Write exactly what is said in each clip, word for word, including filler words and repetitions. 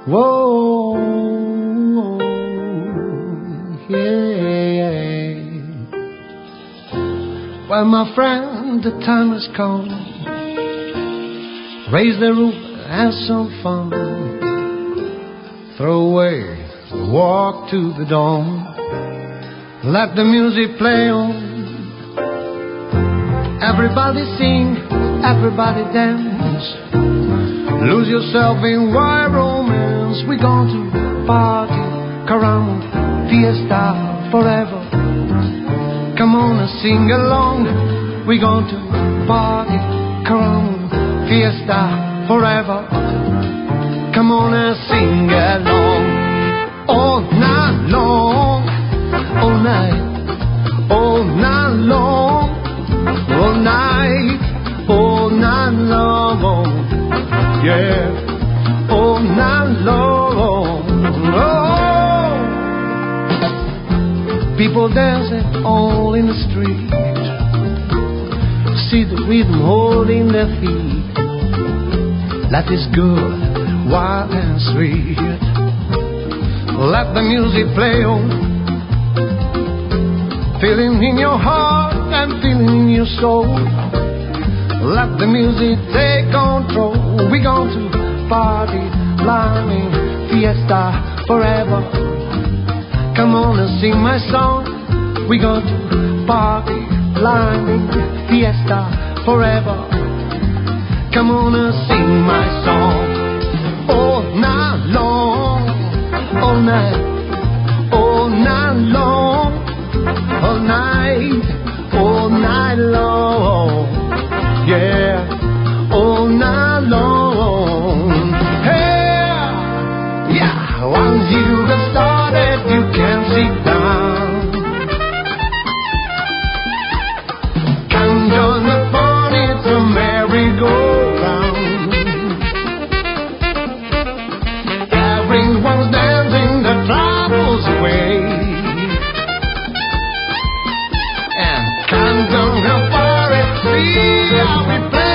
Whoa, yeah. Well, my friend, the time has come. Raise the roof, have some fun. Throw away the walk to the dawn. Let the music play on. Everybody sing, everybody dance. Lose yourself in wild romance. We're going to party, caramba, fiesta forever. Come on and sing along. We're going to party, caramba, fiesta forever. Come on and sing along. All night long, all night, all night long, all night, all night long, yeah, all night long. Oh. People dancing all in the street. See the rhythm holding their feet. Life is good, wild and sweet. Let the music play on. Feeling in your heart and feeling in your soul. Let the music take control. We're going to party, climbing, fiesta forever. Come on and sing my song. We're going to party, climbing, fiesta forever. Come on and sing my song. All night long, all night, all night long, all night, all night long, yeah, all night long. Hey, yeah, once you get started, you can't sit down. Come join the fun, it's a merry-go-round. Everyone's dancing the troubles away. And come down the forest, see how we play.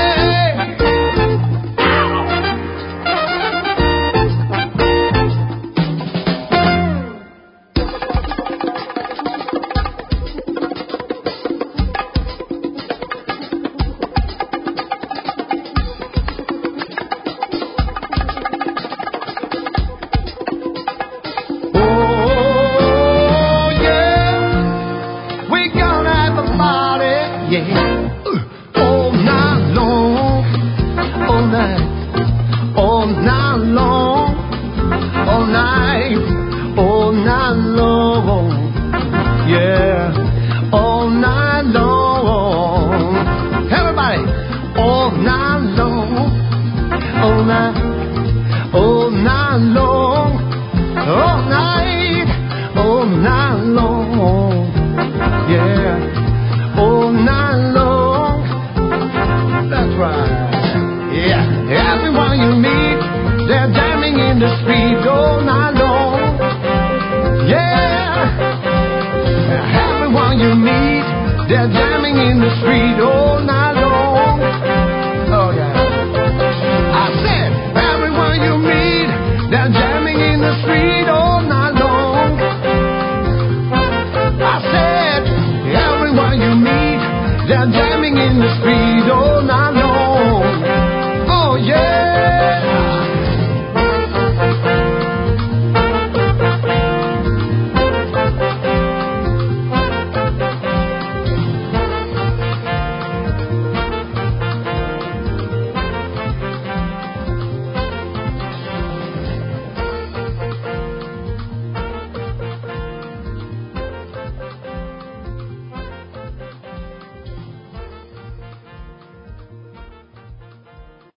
All night long, all night, all night long, all night, all night long, yeah, all night long. Everybody, all night long, all night, all night long, all night, all night long, yeah, all night long. That's right. Yeah, everyone you meet, they're jamming in the street all night long.